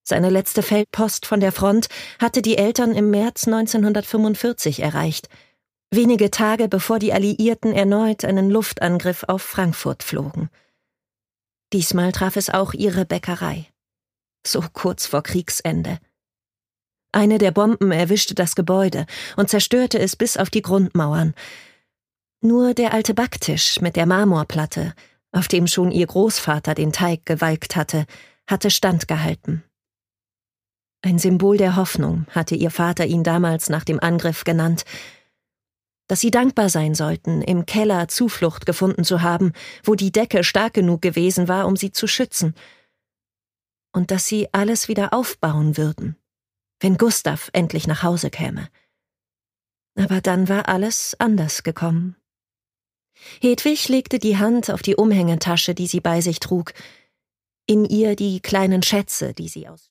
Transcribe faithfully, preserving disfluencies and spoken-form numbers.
Seine letzte Feldpost von der Front hatte die Eltern im März neunzehnhundertfünfundvierzig erreicht, wenige Tage bevor die Alliierten erneut einen Luftangriff auf Frankfurt flogen. Diesmal traf es auch ihre Bäckerei. So kurz vor Kriegsende. Eine der Bomben erwischte das Gebäude und zerstörte es bis auf die Grundmauern. Nur der alte Backtisch mit der Marmorplatte, auf dem schon ihr Großvater den Teig gewalkt hatte, hatte standgehalten. Ein Symbol der Hoffnung hatte ihr Vater ihn damals nach dem Angriff genannt, dass sie dankbar sein sollten, im Keller Zuflucht gefunden zu haben, wo die Decke stark genug gewesen war, um sie zu schützen, und dass sie alles wieder aufbauen würden, wenn Gustav endlich nach Hause käme. Aber dann war alles anders gekommen. Hedwig legte die Hand auf die Umhängetasche, die sie bei sich trug, in ihr die kleinen Schätze, die sie aus